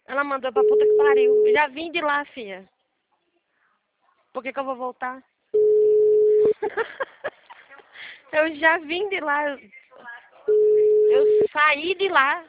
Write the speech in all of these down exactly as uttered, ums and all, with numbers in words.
Ela mandou pra puta que pariu. Eu já vim de lá, filha. Por que que eu vou voltar? Eu já vim de lá. Eu saí de lá.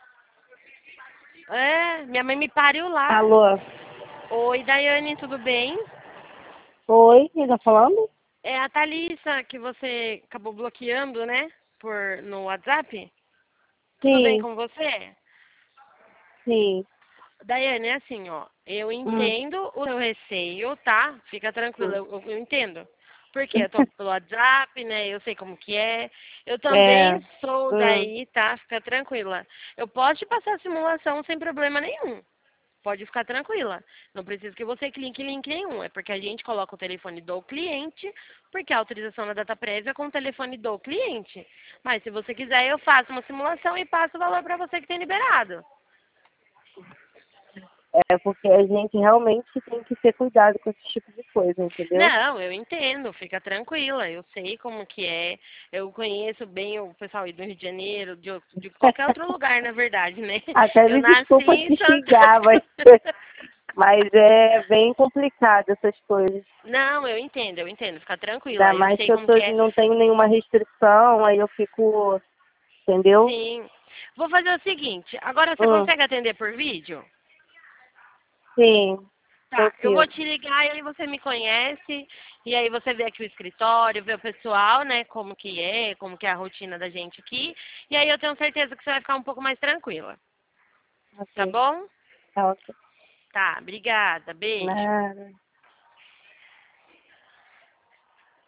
É, minha mãe me pariu lá. Alô? Oi, Daiane, tudo bem? Oi, quem tá falando? É a Thalissa que você acabou bloqueando, né? Por, no WhatsApp. Tudo bem Sim, com você? sim. Daiane, é assim, ó. Eu Hum, entendo o seu receio, tá? Fica tranquila, hum. eu, eu entendo. Porque eu tô pelo WhatsApp, né? Eu sei como que é. Eu É, também sou hum, daí, tá? Fica tranquila. Eu posso te passar a simulação sem problema nenhum. Pode ficar tranquila. Não precisa que você clique em link nenhum. É porque a gente coloca o telefone do cliente, porque a autorização na data prévia é com o telefone do cliente. Mas se você quiser, eu faço uma simulação e passo o valor para você que tem liberado. é porque a gente realmente tem que ter cuidado com esse tipo de coisa, entendeu? Não, eu entendo, fica tranquila. Eu sei como que é. Eu conheço bem o pessoal aí do Rio de Janeiro, de, de qualquer outro lugar, na verdade, né? Até Eu me nasci desculpa em te Santa xingar, mas, mas é bem complicado essas coisas. Não, eu entendo, eu entendo. Fica tranquila. Ainda Eu mais sei que eu como tô, que é. não tenho nenhuma restrição, aí eu fico, entendeu? Sim. Vou fazer o seguinte. Agora você Hum, consegue atender por vídeo? sim, Tá, eu vou consigo. te ligar e aí você me conhece, e aí você vê aqui o escritório, vê o pessoal, né, como que é, como que é a rotina da gente aqui, e aí eu tenho certeza que você vai ficar um pouco mais tranquila, tá Ok, bom? tá ok. Tá, obrigada, beijo. Nada.